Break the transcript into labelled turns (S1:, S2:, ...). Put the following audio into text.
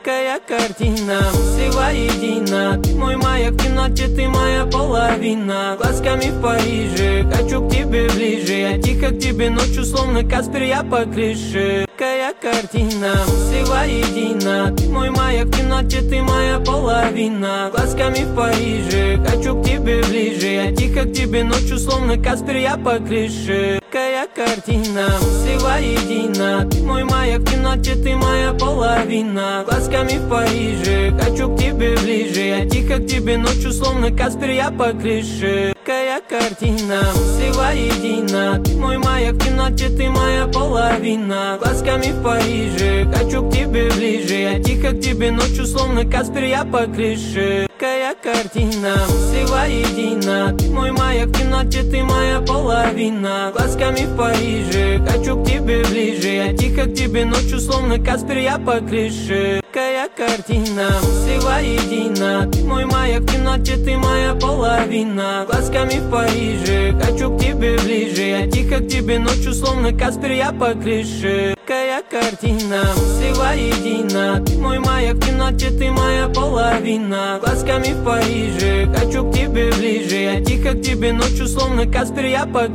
S1: Яркая картина, все воедино. Ты мой маяк в темноте, ты моя половина. Глазками в Париже, хочу к тебе ближе. Я тихо к тебе ночью, словно Каспер, я по крыше. Яркая картина, все воедино. Ты мой маяк в темноте, ты моя половина. Глазками в Париже, хочу к тебе ближе. Я тихо к тебе ночью, словно Каспер, я по крыше. Яркая картина, все воедино. Ты мой маяк в темноте, ты моя половина. Глазками в Париже, хочу к тебе ближе. Я тихо к тебе ночью, словно Каспер, я по крыше. Яркая картина, все воедино. Ты мой маяк в темноте, ты моя половина. Глазками в Париже, хочу к тебе ближе. Я тихо к тебе ночью, словно Каспер, я по крыше. Яркая картина, все воедино. Ты мой маяк в темноте, ты моя половина. Глазками в Париже, хочу к тебе ближе. Я тихо к тебе ночью, словно Каспер, я по крыше. Яркая картина, все воедино. Ты мой маяк в темноте, ты моя половина. Глазками в Париже, хочу к тебе ближе. Я тихо к тебе ночью, словно Каспер, я по крыше. Яркая картина, все воедино. Ты мой маяк в темноте, ты моя половина. Глазками в Париже, хочу к тебе ближе. Я тихо к тебе ночью, словно Каспер, я по крыше.